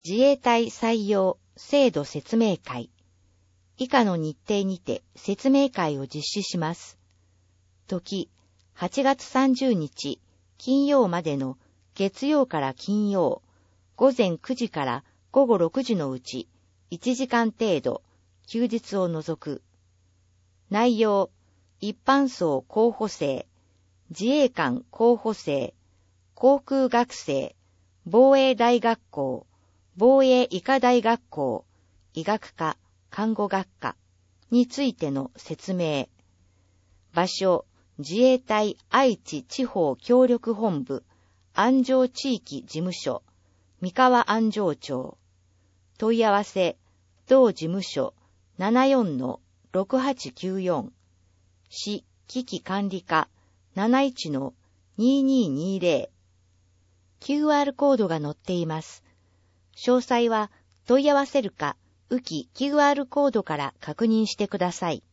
自衛隊採用制度説明会。以下の日程にて説明会を実施します。時、8月30日、金曜までの月曜から金曜、午前9時から午後6時のうち1時間程度、休日を除く。内容、一般層候補生、自衛官候補生、航空学生、防衛大学校、防衛医科大学校、医学科、看護学科についての説明。場所、自衛隊愛知地方協力本部、安城地域事務所、三河安城町。問い合わせ、同事務所 74-6894。市危機管理課 71-2220。QR コードが載っています。詳細は問い合わせるか、浮き QR コードから確認してください。